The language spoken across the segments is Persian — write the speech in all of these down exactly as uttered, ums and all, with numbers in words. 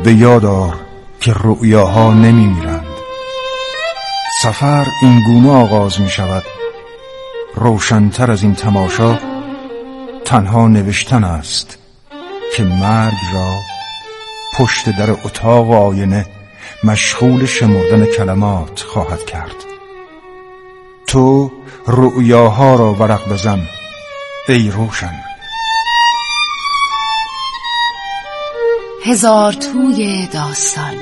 به یاد آر که رؤیاها نمی میرند. سفر این گونه آغاز می شود، روشن‌تر از این تماشا تنها نوشتن است که مرگ را پشت در اتاق و آینه مشغول شمردن کلمات خواهد کرد. تو رؤیاها را ورق بزن ای روشن. هزار توی داستان.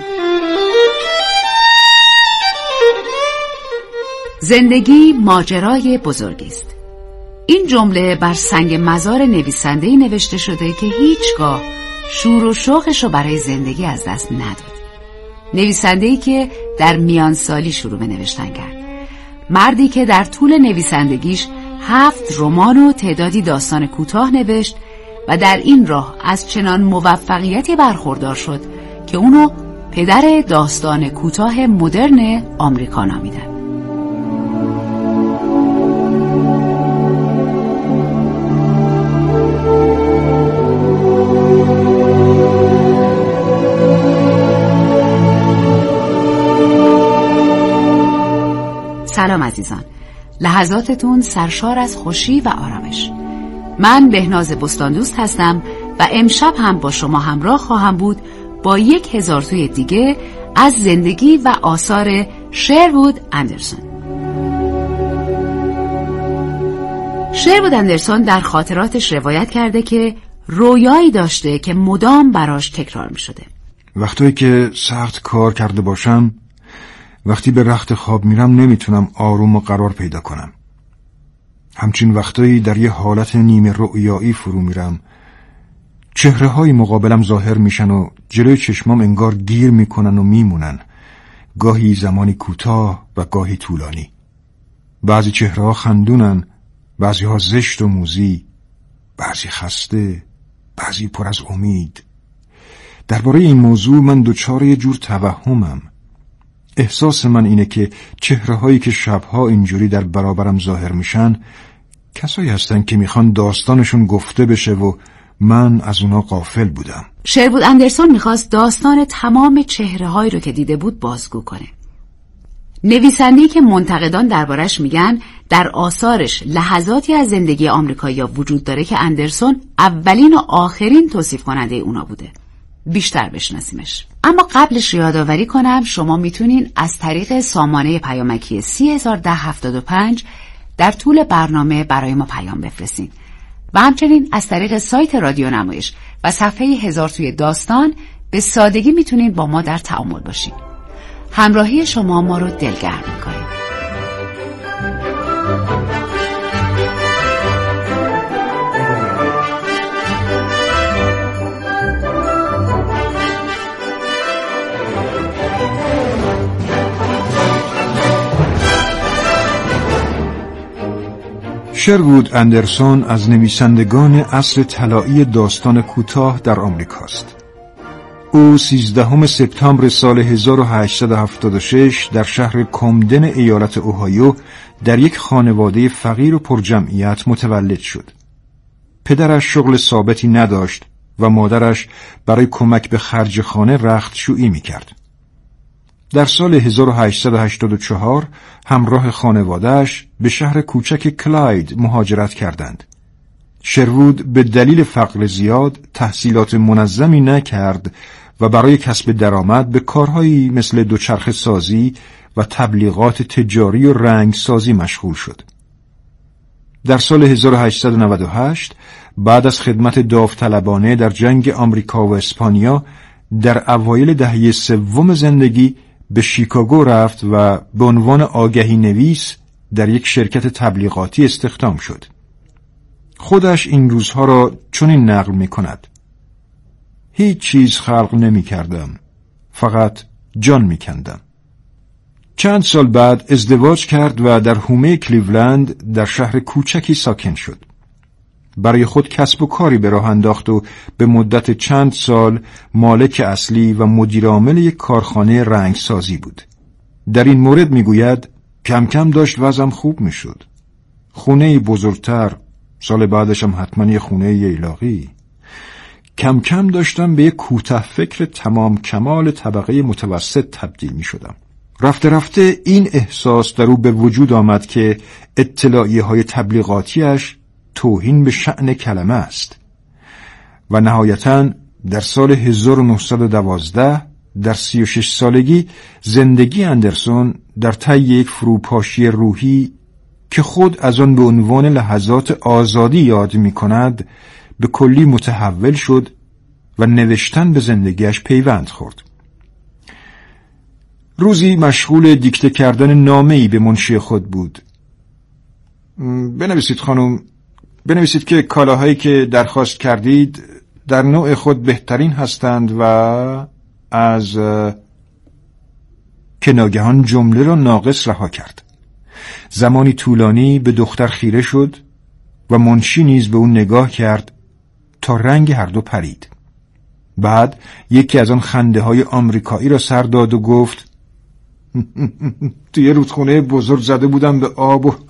زندگی ماجرای بزرگی است. این جمله بر سنگ مزار نویسنده‌ای نوشته شده که هیچگاه شور و شوقش رو برای زندگی از دست نداد. نویسنده‌ای که در میان سالی شروع به نوشتن کرد. مردی که در طول نویسندگیش هفت رمان و تعدادی داستان کوتاه نوشت و در این راه از چنان موفقیتی برخوردار شد که اونو پدر داستان کوتاه مدرن آمریکا نامیدن. سلام عزیزان، لحظاتتون سرشار از خوشی و آرامش. من بهناز بستاندوست هستم و امشب هم با شما همراه خواهم بود با یک هزار توی دیگه از زندگی و آثار شروود اندرسون. شروود اندرسون در خاطراتش روایت کرده که رویایی داشته که مدام براش تکرار می شده. وقتی که سخت کار کرده باشم، وقتی به رخت خواب میرم نمیتونم آروم و قرار پیدا کنم. همچین وقتایی در یه حالت نیمه رؤیایی فرو میرم. چهره های مقابلم ظاهر میشن و جلوی چشمام انگار گیر میکنن و میمونن، گاهی زمانی کوتاه و گاهی طولانی. بعضی چهره ها خندونن، بعضی ها زشت و موذی، بعضی خسته، بعضی پر از امید. درباره این موضوع من دچار یه جور توهمم. احساس من اینه که چهره هایی که شبها اینجوری در برابرم ظاهر میشن کسایی هستن که میخوان داستانشون گفته بشه و من از اونا غافل بودم. شروود اندرسون میخواست داستان تمام چهره هایی رو که دیده بود بازگو کنه. نویسنده‌ای که منتقدان دربارش میگن در آثارش لحظاتی از زندگی آمریکایی‌ها وجود داره که اندرسون اولین و آخرین توصیف کننده اونا بوده. بیشتر بشناسیمش. اما قبلش یادآوری کنم شما میتونین از طریق سامانه پیامکی سی هزار ده هفتاد و پنج در طول برنامه برای ما پیام بفرستین و همچنین از طریق سایت رادیو نمایش و صفحه هزار توی داستان به سادگی میتونین با ما در تعامل باشین. همراهی شما ما رو دلگرم میکنه. شروود اندرسون از نویسندگان عصر طلایی داستان کوتاه در آمریکاست. او سیزدهم سپتامبر سال هزار و هشتصد و هفتاد و شش در شهر کامدن ایالت اوهایو در یک خانواده فقیر و پرجمعیت متولد شد. پدرش شغل ثابتی نداشت و مادرش برای کمک به خرج خانه رختشویی می‌کرد. در سال هزار و هشتصد و هشتاد و چهار همراه خانواده‌اش به شهر کوچک کلاید مهاجرت کردند. شروود به دلیل فقر زیاد تحصیلات منظمی نکرد و برای کسب درآمد به کارهایی مثل دوچرخه سازی و تبلیغات تجاری و رنگ سازی مشغول شد. در سال هزار و هشتصد و نود و هشت بعد از خدمت داوطلبانه در جنگ آمریکا و اسپانیا در اوایل دهه سوم زندگی به شیکاگو رفت و به عنوان آگهی نویس در یک شرکت تبلیغاتی استخدام شد. خودش این روزها را چنین نقل می کند: هیچ چیز خلق نمی کردم، فقط جان می کندم. چند سال بعد ازدواج کرد و در حومه کلیولند در شهر کوچکی ساکن شد. برای خود کسب و کاری به راه انداخت و به مدت چند سال مالک اصلی و مدیر عامل یک کارخانه رنگسازی بود. در این مورد میگوید کم کم داشت وضعم خوب میشد. خونه بزرگتر، سال بعدش هم حتما یه خونه ایلاقی. کم کم داشتم به یک کوته فکر تمام کمال طبقه متوسط تبدیل می شدم. رفته رفته این احساس در او به وجود آمد که اطلاعیه های تبلیغاتیش توهین به شأن کلمه است و نهایتاً در سال هزار و نهصد و دوازده در سی و شش سالگی زندگی اندرسون در طی یک فروپاشی روحی که خود از آن به عنوان لحظات آزادی یاد می کند به کلی متحول شد و نوشتن به زندگیش پیوند خورد. روزی مشغول دیکته کردن نامه‌ای به منشی خود بود. بنویسید خانم، بنویسید که کالاهایی که درخواست کردید در نوع خود بهترین هستند و از که ناگهان جمله را ناقص رها کرد. زمانی طولانی به دختر خیره شد و منشی نیز به اون نگاه کرد تا رنگ هر دو پرید. بعد یکی از آن خنده های آمریکایی را سر داد و گفت توی رودخونه بزرگ زده بودم به آب و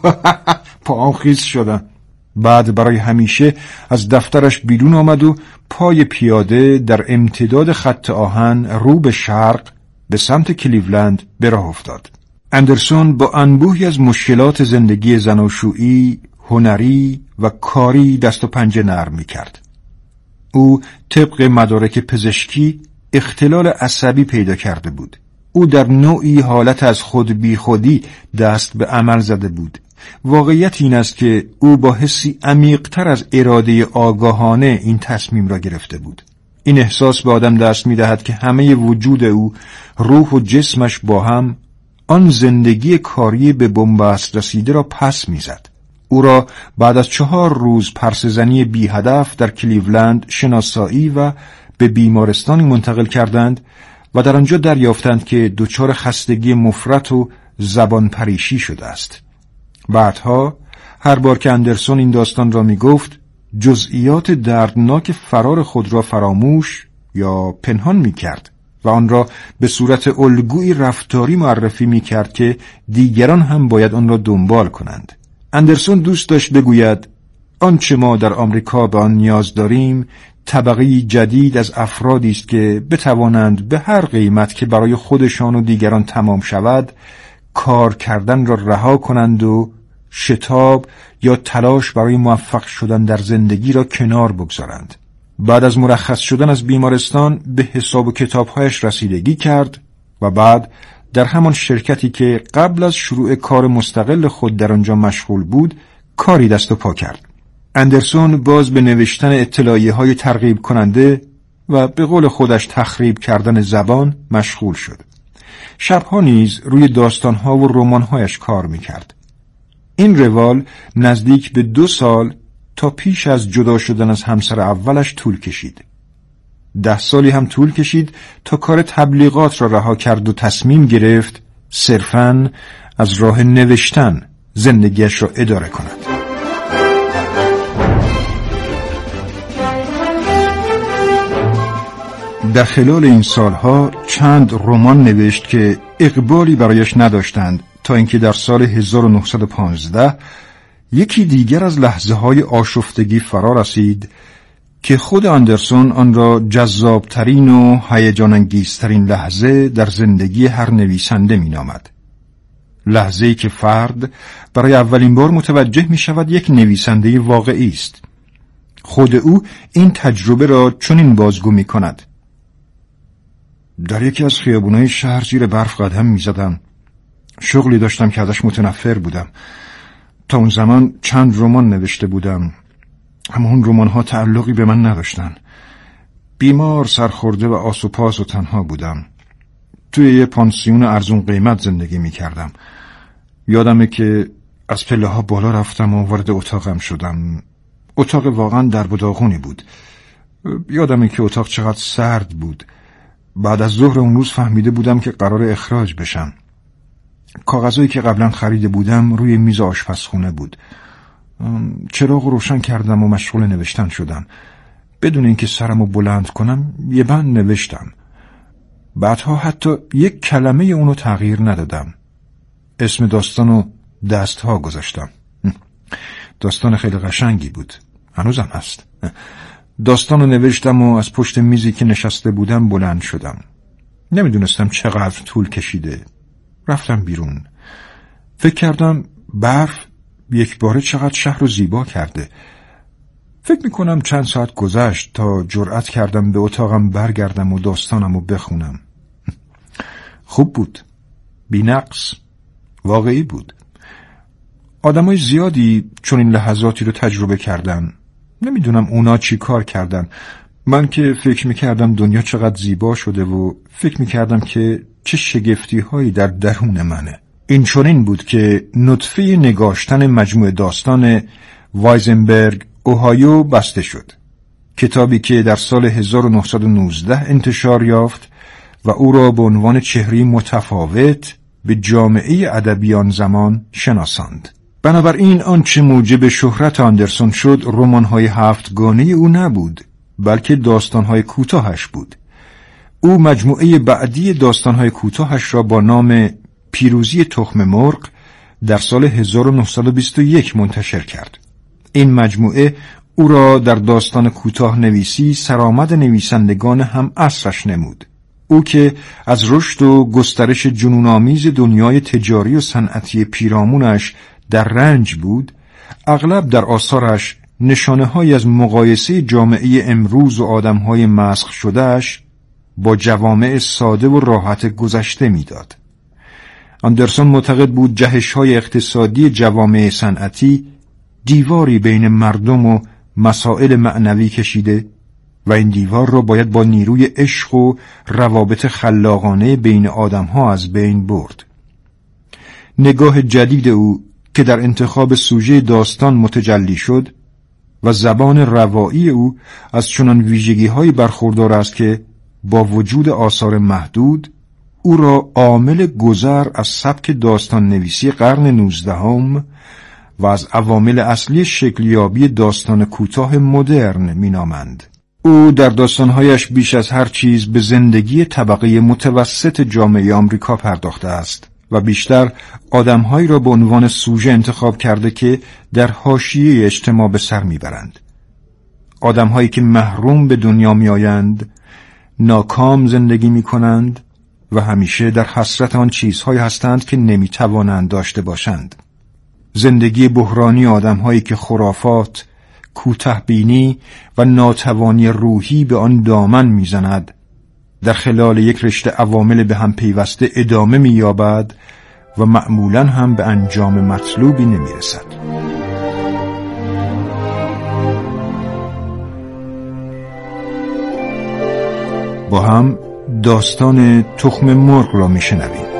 پاهم خیس شدم. بعد برای همیشه از دفترش بیرون آمد و پای پیاده در امتداد خط آهن رو به شرق به سمت کلیولند به راه افتاد. اندرسون با انبوهی از مشکلات زندگی زناشویی، هنری و کاری دست و پنجه نرم می کرد. او طبق مدارک پزشکی اختلال عصبی پیدا کرده بود. او در نوعی حالت از خود بی خودی دست به عمل زده بود. واقعیت این است که او با حسی عمیق‌تر از اراده آگاهانه این تصمیم را گرفته بود. این احساس به آدم دست می دهد که همه وجود او، روح و جسمش با هم آن زندگی کاری به بنبست رسیده را پس می زد. او را بعد از چهار روز پرسه‌زنی بی هدف در کلیولند شناسایی و به بیمارستانی منتقل کردند و در آنجا دریافتند که دچار خستگی مفرط و زبان پریشی شده است. بعدها هر بار که اندرسون این داستان را می گفت جزئیات دردناک فرار خود را فراموش یا پنهان می کرد و آن را به صورت الگوی رفتاری معرفی می کرد که دیگران هم باید آن را دنبال کنند. اندرسون دوست داشت بگوید آنچه ما در آمریکا به آن نیاز داریم طبقه جدید از افرادی است که بتوانند به هر قیمت که برای خودشان و دیگران تمام شود کار کردن را رها کنند و شتاب یا تلاش برای موفق شدن در زندگی را کنار بگذارند. بعد از مرخص شدن از بیمارستان به حساب و کتابهایش رسیدگی کرد و بعد در همان شرکتی که قبل از شروع کار مستقل خود در آنجا مشغول بود کاری دست و پا کرد. اندرسون باز به نوشتن اطلاعیه های ترغیب کننده و به قول خودش تخریب کردن زبان مشغول شد. شبها نیز روی داستانها و رمانهایش کار میکرد. این روال نزدیک به دو سال تا پیش از جدا شدن از همسر اولش طول کشید. ده سالی هم طول کشید تا کار تبلیغات را رها کرد و تصمیم گرفت صرفاً از راه نوشتن زندگیش را اداره کند. در خلال این سالها چند رمان نوشت که اقبالی برایش نداشتند تا اینکه در سال هزار و نهصد و پانزده یکی دیگر از لحظه های آشفتگی فرا رسید که خود اندرسون آن را جذابترین و هیجان انگیزترین لحظه در زندگی هر نویسنده می نامد. لحظه‌ای که فرد برای اولین بار متوجه می شود یک نویسنده واقعی است. خود او این تجربه را چنین بازگو می کند. در یکی از خیابونهای شهر زیر برف قدم می زدم. شغلی داشتم که ازش متنفر بودم. تا اون زمان چند رمان نوشته بودم، اما اون رمان‌ها تعلقی به من نداشتن. بیمار، سرخورده و آس و پاس و تنها بودم. توی یه پانسیون ارزون قیمت زندگی می کردم. یادمه که از پله ها بالا رفتم و وارد اتاقم شدم. اتاق واقعا درب و داغونی بود. یادمه که اتاق چقدر سرد بود. بعد از ظهر اون روز فهمیده بودم که قرار اخراج بشم. کاغذایی که قبلا خریده بودم روی میز آشپزخونه بود. چراغ روشن کردم و مشغول نوشتن شدم. بدون اینکه سرمو بلند کنم یه بند نوشتم. بعدها حتی یک کلمه اونو تغییر ندادم. اسم داستانو دستها گذاشتم. داستان خیلی قشنگی بود. هنوزم هست. داستان رو نوشتم و از پشت میزی که نشسته بودم بلند شدم. نمیدونستم چقدر طول کشیده. رفتم بیرون. فکر کردم برف یک باره چقدر شهر رو زیبا کرده. فکر میکنم چند ساعت گذشت تا جرأت کردم به اتاقم برگردم و داستانم رو بخونم. خوب بود. بی نقص. واقعی بود. آدمای زیادی چون این لحظاتی رو تجربه کردن. نمیدونم اونا چی کار کردن. من که فکر میکردم دنیا چقدر زیبا شده و فکر میکردم که چه شگفتی هایی در درون منه. این چنین بود که نطفه نگاشتن مجموعه داستان وایزنبرگ اوهایو بسته شد. کتابی که در سال هزار و نهصد و نوزده انتشار یافت و او را به عنوان چهره متفاوت به جامعه ادبی آن زمان شناساند. بنابراین آنچه موجب شهرت آندرسون شد رمان‌های هفتگانه او نبود، بلکه داستان‌های کوتاهش بود. او مجموعه بعدی داستان‌های کوتاهش را با نام پیروزی تخم مرغ در سال هزار و نهصد و بیست و یک منتشر کرد. این مجموعه او را در داستان کوتاه نویسی سرآمد نویسندگان هم عصرش نمود. او که از رشد و گسترش جنون‌آمیز دنیای تجاری و صنعتی پیرامونش در رنج بود، اغلب در آثارش نشانه‌هایی از مقایسه جامعه امروز و آدم‌های مسخ شدهش با جوامع ساده و راحت گذشته می‌داد. آندرسون معتقد بود جهش‌های اقتصادی جوامع صنعتی دیواری بین مردم و مسائل معنوی کشیده و این دیوار را باید با نیروی عشق و روابط خلاقانه بین آدم‌ها از بین برد. نگاه جدید او که در انتخاب سوژه داستان متجلی شد و زبان روایی او از چنان ویژگی‌هایی برخوردار است که با وجود آثار محدود او را عامل گذر از سبک داستان نویسی قرن نوزدهم و از عوامل اصلی شکلیابی داستان کوتاه مدرن مینامند. او در داستانهایش بیش از هر چیز به زندگی طبقه متوسط جامعه آمریکا پرداخته است و بیشتر آدمهایی را به عنوان سوژه انتخاب کرده که در حاشیه اجتماع به سر میبرند. آدمهایی که محروم به دنیا میآیند، ناکام زندگی میکنند و همیشه در حسرت آن چیزهایی هستند که نمیتوانند داشته باشند. زندگی بحرانی آدمهایی که خرافات، کوتاه‌بینی و ناتوانی روحی به آن دامن میزند، در خلال یک رشته عوامل به هم پیوسته ادامه می‌یابد و معمولاً هم به انجام مطلوبی نمی‌رسد. با هم داستان تخم مرغ را می‌شنویم.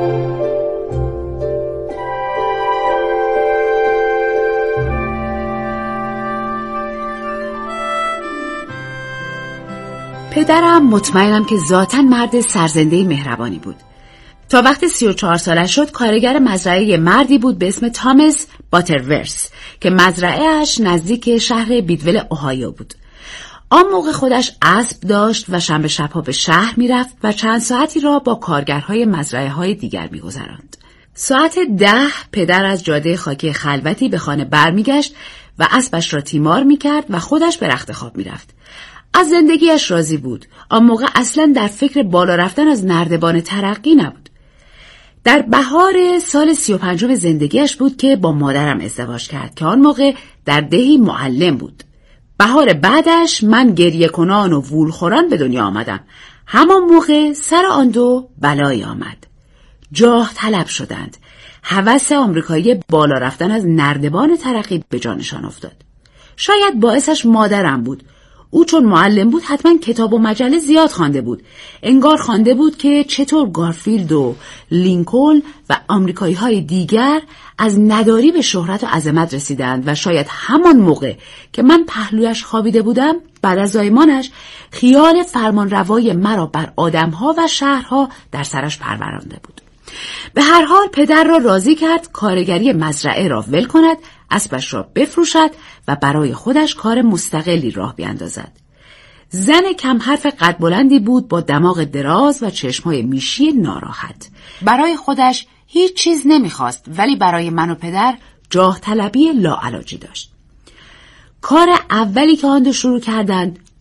پدرم مطمئنم که ذاتاً مرد سرزنده مهربانی بود. تا وقتی سی و چهار سالش شد کارگر مزرعه مردی بود به اسم تامس باترورث که مزرعه‌اش نزدیک شهر بیدول اوهایو بود. آن موقع خودش اسب داشت و شنبه شب‌ها به شهر می‌رفت و چند ساعتی را با کارگرهای مزرعه‌های دیگر می‌گذراند. ساعت ده پدر از جاده خاکی خلوتی به خانه برمیگشت و اسبش را تیمار می‌کرد و خودش به رخت خواب می‌رفت. از زندگیش راضی بود. آن موقع اصلاً در فکر بالا رفتن از نردبان ترقی نبود. در بهار سال سی و پنجم زندگیش بود که با مادرم ازدواج کرد که آن موقع در دهی معلم بود. بهار بعدش من گریه کنان و وول خوران به دنیا آمدم. همان موقع سر آن دو بلایی آمد. جاه طلب شدند. هوس آمریکایی بالا رفتن از نردبان ترقی به جانشان افتاد. شاید باعثش مادرم بود. او چون معلم بود حتما کتاب و مجله زیاد خوانده بود. انگار خوانده بود که چطور گارفیلد و لینکلن و آمریکایی های دیگر از نداری به شهرت و عظمت رسیدند و شاید همان موقع که من پهلویش خوابیده بودم بعد از زایمانش خیال فرمانروای مرا بر آدمها و شهرها در سرش پرورانده بود. به هر حال پدر را راضی کرد کارگری مزرعه را ول کند، اسبش را بفروشد و برای خودش کار مستقلی راه بیاندازد. زن کم حرف قد بلندی بود با دماغ دراز و چشمهای میشی ناراحت. برای خودش هیچ چیز نمیخواست ولی برای من و پدر جاه طلبی لاعلاجی داشت. کار اولی که آن دو شروع کردند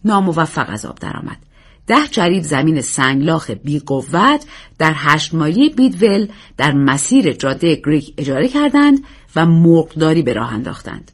ناموفق از آب درآمد. ده جریب زمین سنگلاخ بی قوت در هشت مایلی بیدول در مسیر جاده گریک اجاره کردند و مرغداری به راه انداختند.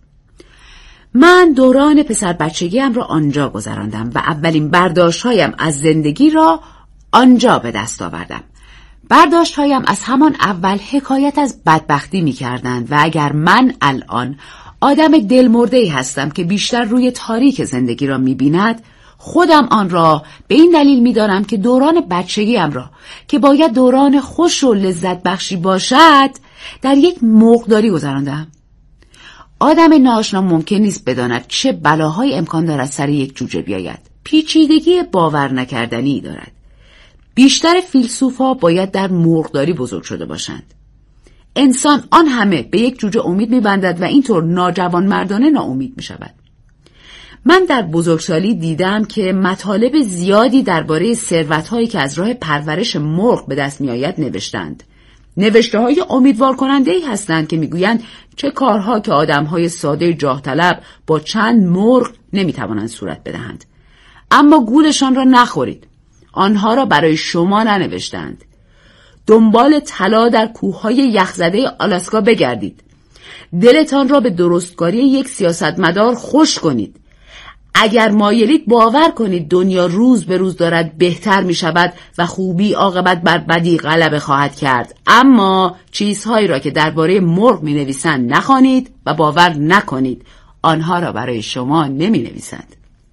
من دوران پسر بچگیم را آنجا گذراندم و اولین برداشت‌هایم از زندگی را آنجا به دست آوردم. برداشت‌هایم از همان اول حکایت از بدبختی می‌کردند و اگر من الان آدم دلمرده‌ای هستم که بیشتر روی تاریک زندگی را می‌بیند، خودم آن را به این دلیل می‌دانم که دوران بچگیم را که باید دوران خوش و لذت بخشی باشد در یک مرغداری گذراندم. آدم ناآشنا ممکن نیست بداند چه بلاهای امکان دارد سر یک جوجه بیاید. پیچیدگی باور نکردنی دارد. بیشتر فیلسوف‌ها باید در مرغداری بزرگ شده باشند. انسان آن همه به یک جوجه امید می‌بندد و اینطور ناجوانمردانه ناامید می‌شود. من در بزرگسالی دیدم که مطالب زیادی درباره ثروت‌هایی که از راه پرورش مرغ به دست می‌آید نوشتند. نوشته‌های امیدوار کننده‌ای هستند که می‌گویند چه کارها که آدم‌های ساده جاه طلب با چند مرغ نمی‌توانند صورت بدهند. اما گولشان را نخورید. آنها را برای شما ننوشتند. دنبال طلا در کوههای یخزده آلاسکا بگردید. دلتان را به درستکاری یک سیاستمدار خوش کنید. اگر مایلید باور کنید دنیا روز به روز دارد بهتر می شود و خوبی عاقبت بر بدی غلبه خواهد کرد. اما چیزهایی را که درباره مرغ می نویسند نخوانید و باور نکنید. آنها را برای شما نمی نویسند.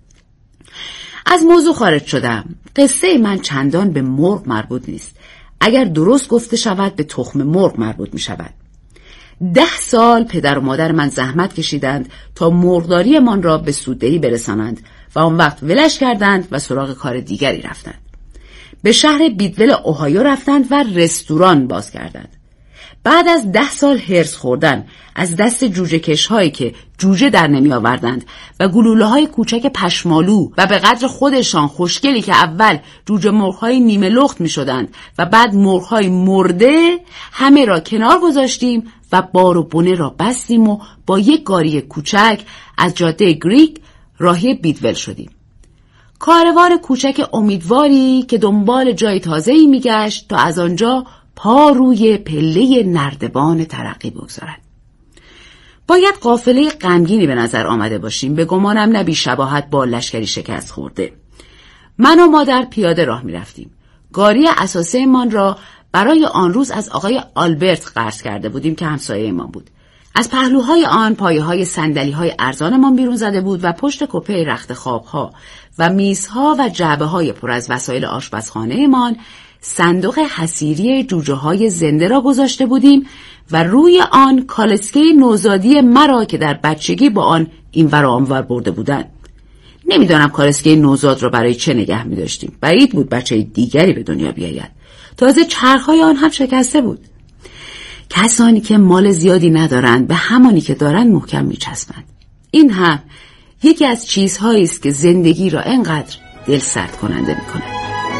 از موضوع خارج شدم. قصه من چندان به مرغ مربوط نیست. اگر درست گفته شود به تخم مرغ مربوط می شود. ده سال پدر و مادر من زحمت کشیدند تا مرغداری من را به سوددهی برسانند و آن وقت ولش کردند و سراغ کار دیگری رفتند. به شهر بیدول اوهایو رفتند و رستوران باز کردند. بعد از ده سال هرس خوردن از دست جوجه کش هایی که جوجه در نمی آوردند و گلوله های کوچک پشمالو و به قدر خودشان خوشگلی که اول جوجه مرغ های نیمه لخت می شدند و بعد مرغ های مرده، همه را کنار گذاشتیم و بار و بونه را بستیم و با یک گاری کوچک از جاده گریک راهی بیدول شدیم. کاروان کوچک امیدواری که دنبال جای تازه‌ای می‌گشت تا از آنجا پا روی پله نردبان ترقی بگذارد. باید قافله غمگینی به نظر آمده باشیم، به گمانم نه بی شباهت با لشکری شکست خورده. من و مادر پیاده راه می‌رفتیم. گاری اساسی من را برای آن روز از آقای آلبرت قرض کرده بودیم که همسایه ما بود. از پهلوهای آن پایه‌های صندلی‌های ارزانمان بیرون زده بود و پشت کپه رخت خواب‌ها و میزها و جعبه‌های پر از وسایل آشپزخانه‌مان صندوق حصیری جوجه‌های زنده را گذاشته بودیم و روی آن کالسکه نوزادی مرا که در بچگی با آن اینور و آنور برده بودند. نمیدانم کالسکه نوزاد را برای چه نگه می‌داشتیم. بعید بود بچه دیگری به دنیا بیاید. تازه چرخ‌های آن هم شکسته بود. کسانی که مال زیادی ندارند به همانی که دارند محکم می‌چسبند. این هم یکی از چیزهایی است که زندگی را انقدر دلسرد کننده می‌کند.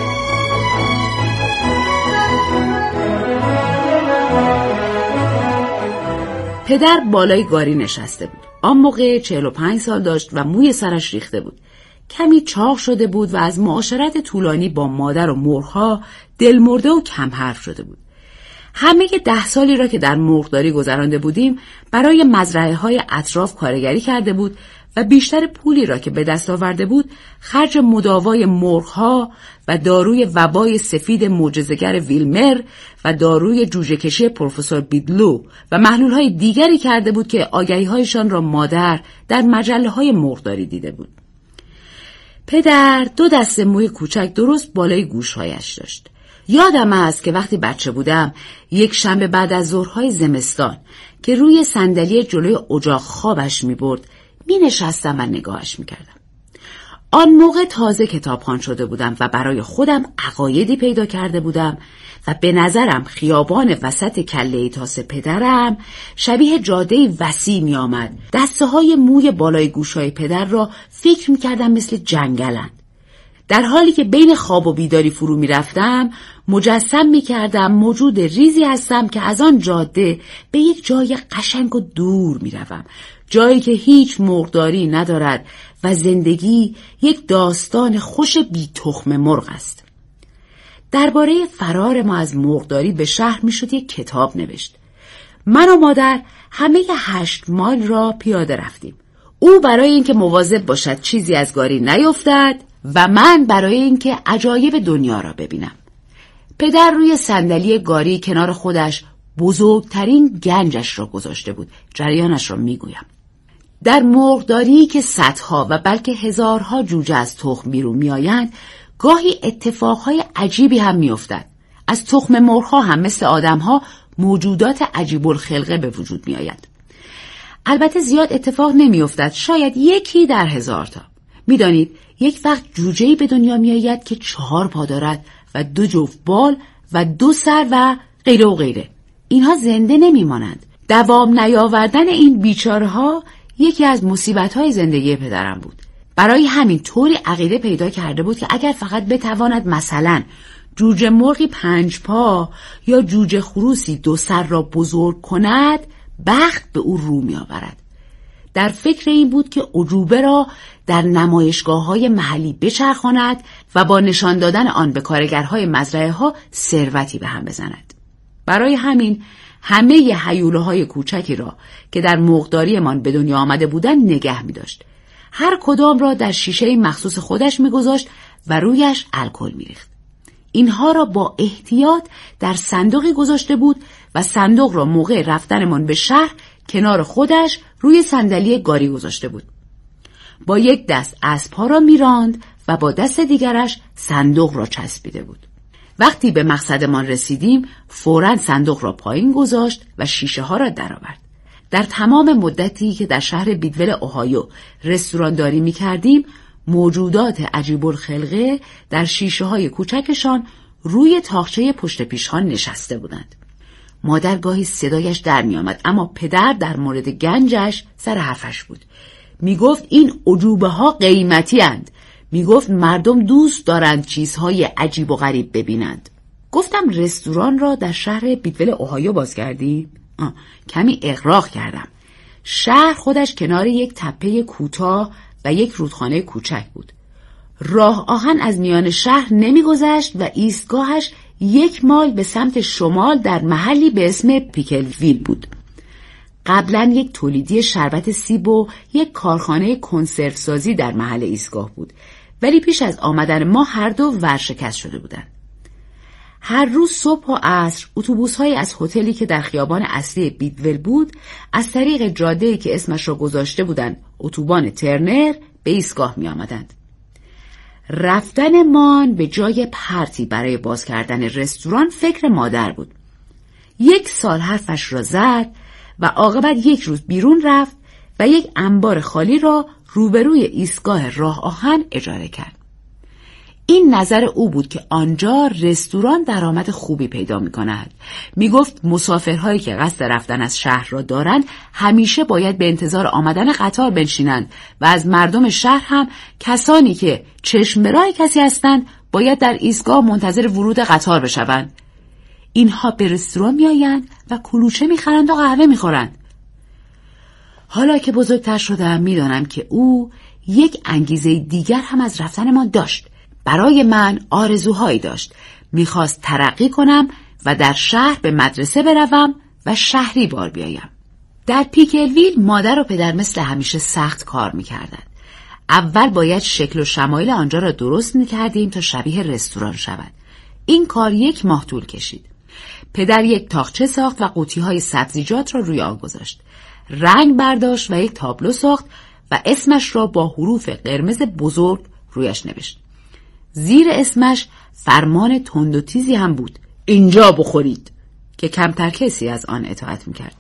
پدر بالای گاری نشسته بود. آن موقع چهل و پنج سال داشت و موی سرش ریخته بود. کمی چاق شده بود و از معاشرت طولانی با مادر و مرغ‌ها دلمرده و کم حرف شده بود. همه ده سالی را که در مرغداری گذرانده بودیم برای مزرعه‌های اطراف کارگری کرده بود و بیشتر پولی را که به دست آورده بود خرج مداوای مرغ‌ها و داروی وبای سفید معجزه‌گر ویلمر و داروی جوجه‌کشی پروفسور بیدلو و محلول‌های دیگری کرده بود که آگهی‌هایشان را مادر در مجله‌های مرغداری دیده بود. پدر دو دسته موی کوچک درست بالای گوش‌هایش داشت. یادم است که وقتی بچه بودم یک شنبه بعد از ظهرهای زمستان که روی صندلی جلوی اجاق خوابش می برد می نشستم و نگاهش می کردم. آن موقع تازه کتابخوان شده بودم و برای خودم عقایدی پیدا کرده بودم و به نظرم خیابان وسط کله تاس پدرم شبیه جاده وسیع می آمد. دسته های موی بالای گوشهای پدر را فکر می کردم مثل جنگلند. در حالی که بین خواب و بیداری فرو می رفتم مجسم می کردم موجود ریزی هستم که از آن جاده به یک جای قشنگ و دور می روم. جایی که هیچ مرغداری ندارد و زندگی یک داستان خوش بی تخم مرغ است. درباره فرار ما از مرغداری به شهر میشد یک کتاب نوشت. من و مادر همه هشت مایل را پیاده رفتیم. او برای اینکه مواظب باشد چیزی از گاری نیفتد و من برای اینکه عجایب دنیا را ببینم. پدر روی صندلی گاری کنار خودش بزرگترین گنجش را گذاشته بود. جریانش را میگویم. در مرغداری که صدها و بلکه هزارها جوجه از تخم بیرون میآیند، گاهی اتفاقهای عجیبی هم میافتد. از تخم مرغ‌ها هم مثل آدم‌ها موجودات عجیب الخلقه به وجود میآید. البته زیاد اتفاق نمیافتد، شاید یکی در هزار تا. میدانید یک وقت جوجه‌ای به دنیا میآید که چهار پا دارد و دو جفت بال و دو سر و غیره و غیره. اینها زنده نمیمانند. دوام نیاوردن این بیچاره‌ها یکی از مصیبت‌های زندگی پدرم بود. برای همین طوری عقیده پیدا کرده بود که اگر فقط بتواند مثلا جوجه مرغی پنج پا یا جوجه خروسی دو سر را بزرگ کند، بخت به او رو می آورد. در فکر این بود که عجوبه را در نمایشگاه‌های محلی بچرخاند و با نشان دادن آن به کارگرهای مزرعه ها ثروتی به هم بزند. برای همین همه هیوله‌های کوچکی را که در مرغداریمان به دنیا آمده بودند نگه می داشت. هر کدام را در شیشه مخصوص خودش می گذاشت و رویش الکل می ریخت. اینها را با احتیاط در صندوقی گذاشته بود و صندوق را موقع رفتنمان به شهر کنار خودش روی صندلی گاری گذاشته بود. با یک دست اسب‌ها را می‌راند و با دست دیگرش صندوق را چسبیده بود. وقتی به مقصدمان رسیدیم، فوراً صندوق را پایین گذاشت و شیشه ها را درآورد. در تمام مدتی که در شهر بیدول اوهایو رستوران داری می‌کردیم، موجودات عجیب الخلقه در شیشه های کوچکشان روی تاقچه پشت پیشخوان نشسته بودند. مادر گاهی صدایش در می آمد، اما پدر در مورد گنجش سر حرفش بود. می گفت این عجوبه ها قیمتی اند. می گفت مردم دوست دارند چیزهای عجیب و غریب ببینند. گفتم رستوران را در شهر بیدول اوهایو باز کردی؟ آه، کمی اغراق کردم. شهر خودش کنار یک تپه کوتاه و یک رودخانه کوچک بود. راه آهن از میان شهر نمیگذشت و ایستگاهش یک مایل به سمت شمال در محلی به اسم پیکلویل بود. قبلا یک تولیدی شربت سیب و یک کارخانه کنسرو سازی در محل ایستگاه بود، ولی پیش از آمدن ما هر دو ورشکست شده بودند. هر روز صبح و عصر اتوبوس‌هایی از هتلی که در خیابان اصلی بیدول بود از طریق جاده‌ای که اسمش را گذاشته بودند اتوبان ترنر به ایستگاه می آمدند. رفتن مان به جای پرتی برای باز کردن رستوران فکر مادر بود. یک سال حرفش را زد و عاقبت یک روز بیرون رفت و یک انبار خالی را روبروی ایستگاه راه آهن اجاره کرد. این نظر او بود که آنجا رستوران درآمد خوبی پیدا می کند. می گفت مسافرهایی که قصد رفتن از شهر را دارند همیشه باید به انتظار آمدن قطار بنشینند و از مردم شهر هم کسانی که چشم به راه کسی هستند باید در ایستگاه منتظر ورود قطار بشوند. اینها به رستوران می آیند و کلوچه می خرند و قهوه می خورند. حالا که بزرگتر شدم می دانم که او یک انگیزه دیگر هم از رفتن ما داشت. برای من آرزوهایی داشت. میخواست ترقی کنم و در شهر به مدرسه بروم و شهری بار بیایم. در پیکلویل مادر و پدر مثل همیشه سخت کار میکردند. اول باید شکل و شمایل آنجا را درست میکردیم تا شبیه رستوران شود. این کار یک ماه طول کشید. پدر یک تاقچه ساخت و قوطی‌های سبزیجات را روی آن گذاشت. رنگ برداشت و یک تابلو ساخت و اسمش را با حروف قرمز بزرگ رویش نوشت. زیر اسمش فرمان تند و تیزی هم بود: اینجا بخورید، که کمتر کسی از آن اطاعت میکرد.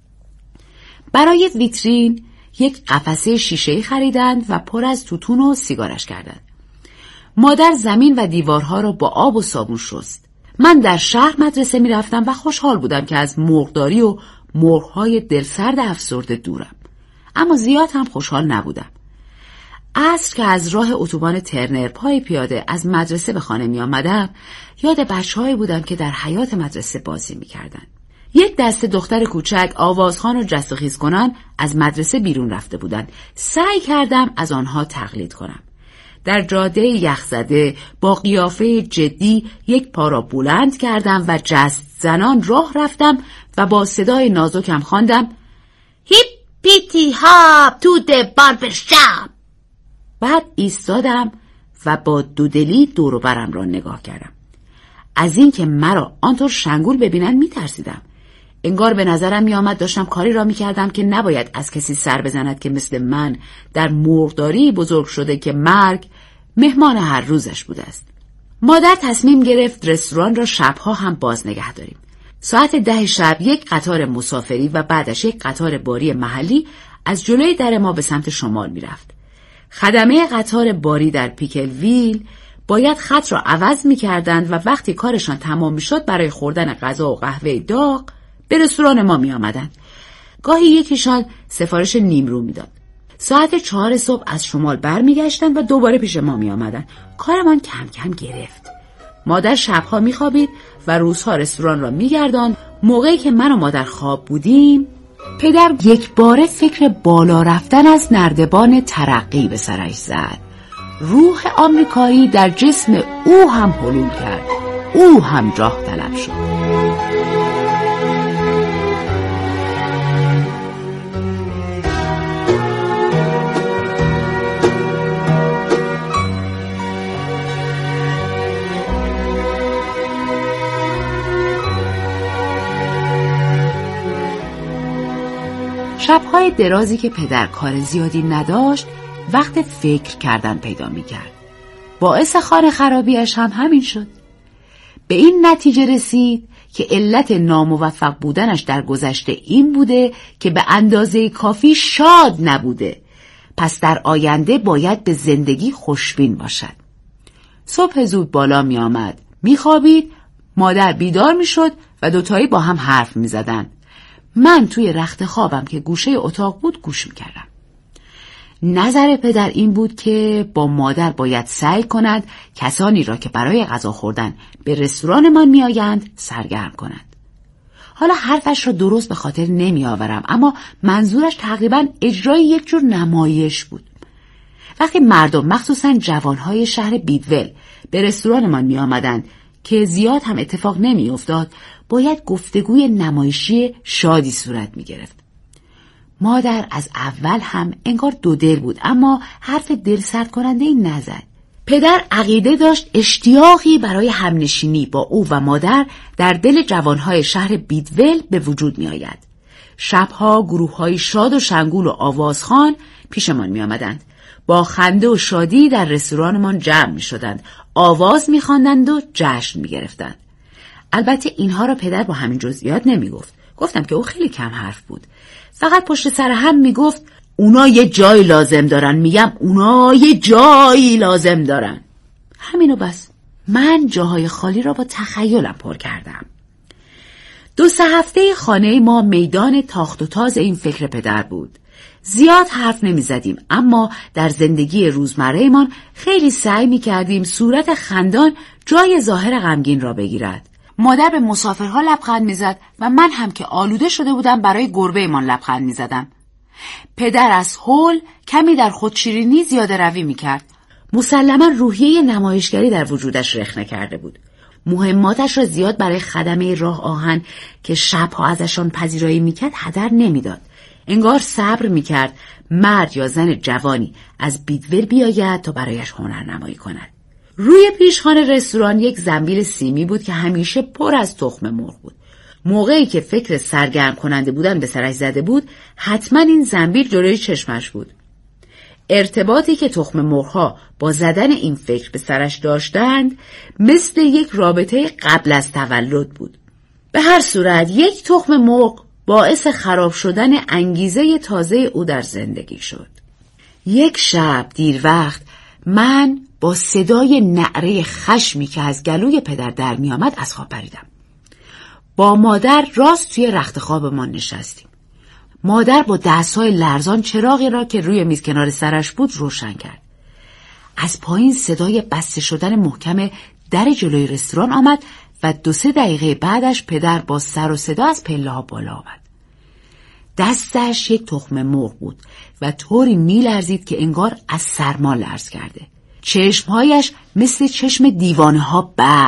برای ویترین یک قفسه شیشه‌ای خریدند و پر از توتون و سیگارش کردند. مادر زمین و دیوارها را با آب و صابون شست. من در شهر مدرسه میرفتم و خوشحال بودم که از مرغداری و مرغ‌های دلسرد افسرده دورم، اما زیاد هم خوشحال نبودم. عصر که از راه اتوبان ترنر پای پیاده از مدرسه به خانه می آمدم، یاد بچه‌هایی بودم که در حیاط مدرسه بازی می کردن. یک دسته دختر کوچک آوازخوان و جست و خیز کنان از مدرسه بیرون رفته بودند. سعی کردم از آنها تقلید کنم. در جاده یخزده با قیافه جدی یک پا را بلند کردم و جست زنان راه رفتم و با صدای نازکم خواندم هیپ پیتی هاپ تو د باربر شاپ. بعد ایستادم و با دودلی دور و برم را نگاه کردم. از این که مرا آنطور شنگول ببینن می ترسیدم. انگار به نظرم می آمد داشتم کاری را می کردم که نباید از کسی سر بزند که مثل من در مرغداری بزرگ شده که مرگ مهمان هر روزش بوده است. مادر تصمیم گرفت رستوران را شبها هم باز نگه داریم. ساعت ده شب یک قطار مسافری و بعدش یک قطار باری محلی از جلوی در ما به سمت شمال می رفت. خدمه قطار باری در پیکلویل باید خط را عوض می کردند و وقتی کارشان تمام می شد برای خوردن غذا و قهوه داغ به رستوران ما می آمدند. گاهی یکیشان سفارش نیمرو می داد. ساعت چهار صبح از شمال بر می گشتند و دوباره پیش ما می آمدند. کارمان کم کم گرفت. مادر شبها می خوابید و روزها رستوران را می گرداند. موقعی که من و مادر خواب بودیم پدر یک باره فکر بالا رفتن از نردبان ترقی به سرش زد. روح آمریکایی در جسم او هم حلول کرد. او هم جاه طلب شد. شب‌های درازی که پدر کار زیادی نداشت وقت فکر کردن پیدا می‌کرد. باعث خانه خرابیش هم همین شد. به این نتیجه رسید که علت ناموفق بودنش در گذشته این بوده که به اندازه کافی شاد نبوده. پس در آینده باید به زندگی خوشبین باشد. صبح زود بالا می آمد، می خوابید، مادر بیدار می شد و دوتایی با هم حرف می زدن. من توی رخت خوابم که گوشه اتاق بود گوش می کردم. نظر پدر این بود که با مادر باید سعی کند کسانی را که برای غذا خوردن به رستورانمان می آیند سرگرم کند. حالا حرفش را درست به خاطر نمی آورم، اما منظورش تقریباً اجرای یک جور نمایش بود. وقتی مردم مخصوصاً جوانهای شهر بیدول به رستورانمان می آمدند که زیاد هم اتفاق نمی افتاد، باید گفتگوی نمایشی شادی صورت می گرفت. مادر از اول هم انگار دو دل بود، اما حرف دلسرد کننده ای نزد. پدر عقیده داشت اشتیاقی برای همنشینی با او و مادر در دل جوانهای شهر بیدول به وجود می آید. شبها گروههای شاد و شنگول و آوازخوان پیشمان می آمدند. با خنده و شادی در رستورانمان جمع می شدند. آواز می خواندند و جشن می گرفتند. البته اینها را پدر با همین جزئیات نمی گفت. گفتم که او خیلی کم حرف بود. فقط پشت سر هم می گفت اونا یه جایی لازم دارن. میگم اونا یه جایی لازم دارن. همینو بس. من جاهای خالی را با تخیلم پر کردم. دو سه هفته خانه ما میدان تاخت و تاز این فکر پدر بود. زیاد حرف نمی زدیم، اما در زندگی روزمره من خیلی سعی می کردیم صورت خندان جای ظاهر غمگین را بگیرد. مادر به مسافرها لبخند می زد و من هم که آلوده شده بودم برای گربه من لبخند می زدم. پدر از هول کمی در خودشیرینی زیاده روی می کرد. مسلما روحیه نمایشگری در وجودش رخنه کرده بود. مهماتش را زیاد برای خدمه راه آهن که شبها ازشان پذیرایی می کرد هدر نمی داد. انگار صبر می کرد مرد یا زن جوانی از بیدول بیاید تا برایش هنرنمایی کند. روی پیشخوان رستوران یک زنبیل سیمی بود که همیشه پر از تخم مرغ بود. موقعی که فکر سرگرم کننده بودن به سرش زده بود، حتما این زنبیل جلوی چشمش بود. ارتباطی که تخم مرغ‌ها با زدن این فکر به سرش داشتند، مثل یک رابطه قبل از تولد بود. به هر صورت یک تخم مرغ باعث خراب شدن انگیزه تازه او در زندگی شد. یک شب دیر وقت من با صدای نعره خشمی که از گلوی پدر در می آمد از خواب پریدم. با مادر راست توی رخت خوابمان نشستیم. مادر با دستهای لرزان چراغی را که روی میز کنار سرش بود روشن کرد. از پایین صدای بسته شدن محکم در جلوی رستوران آمد و دو سه دقیقه بعدش پدر با سر و صدا از پله ها بالا آمد. دستش یک تخم مرغ بود و طوری میلرزید که انگار از سرما لرز کرده. چشمهایش مثل چشم دیوانه ها